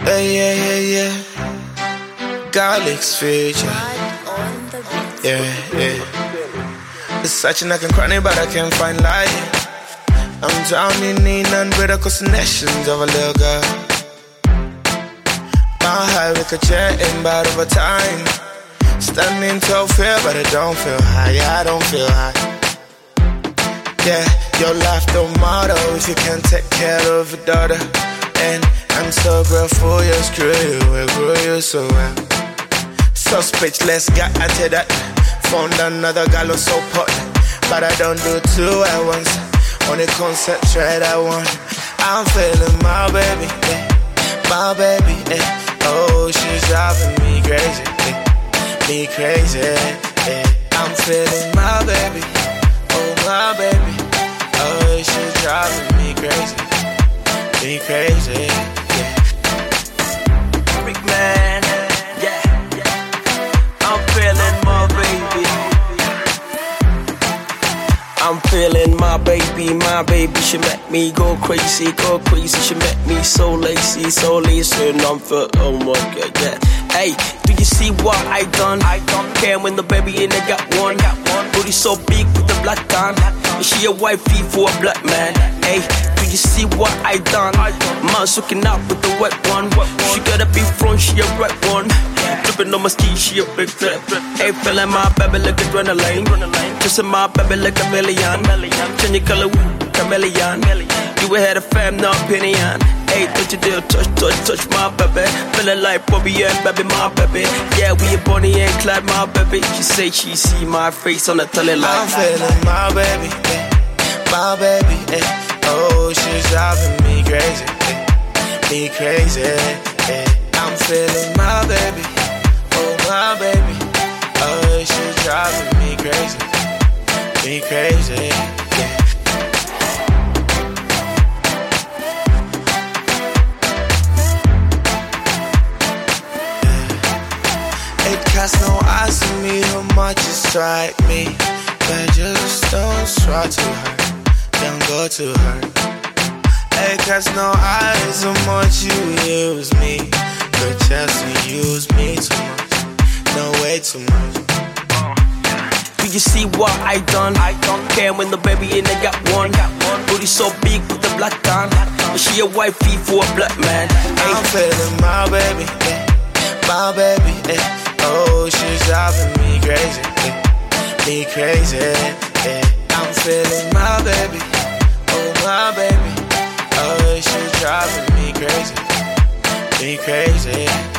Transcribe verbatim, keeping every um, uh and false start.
Yeah, yeah, yeah, yeah. Garlic's feature. Yeah, yeah. It's such an I can cry, but I can't find light. I'm drowning in unbreakable connections of a little girl. My high ricocheting, but over time, standing tall, feel, but I don't feel high. Yeah, I don't feel high. Yeah, your life don't matter if you can't take care of your daughter. And I'm so grateful you screw you, I grew you so well. So speechless, got into that. Found another gal so pot, but I don't do two at once. Only concentrate I want. I'm feeling my baby, yeah. My baby, yeah. Oh, she's driving me crazy, yeah. Me crazy, yeah. I'm feeling my baby, oh my baby. Oh, she's driving me crazy, me crazy, yeah. Big man, yeah. I'm feeling my baby. I'm feeling my baby, my baby. She make me go crazy, go crazy. She make me so lazy, so lazy. And I'm for, oh my god, yeah. Hey, do you see what I done? I don't care when the baby in the got one. Booty so big with the black on. And she a wifey for a black man. Hey, do you see what I done? Man's looking out with the wet one. She gotta be front, she a red one. Dripping on my ski, she a big flip. Hey, feeling my baby like adrenaline. Kissing my baby like a million. Change your color, chameleon. You ahead of fam, no opinion. Hey, don't you dare touch, touch, touch my baby. Feeling like Bobby and baby, my baby. Yeah, we a Bonnie and Clyde, my baby. She say she see my face on the telly like I'm feeling my baby, yeah. My baby, yeah. Oh, she's driving me crazy, yeah. Me crazy, yeah. I'm feeling my baby, oh my baby. Oh, she's driving me crazy, me crazy, yeah. It casts no eyes on me, how much you strike me. But just don't try too hard, don't go too hard. It casts no eyes on much you use me. But just you use me too much, no way too much. Do you see what I done? I don't care when the baby in the got one. Booty so big with the black on. And she a wifey for a black man. Hey. I'm feeling my baby, yeah. My baby, yeah. Oh, she's driving me crazy, yeah. Me crazy, yeah. I'm feeling my baby, oh my baby. Oh, she's driving me crazy, me crazy.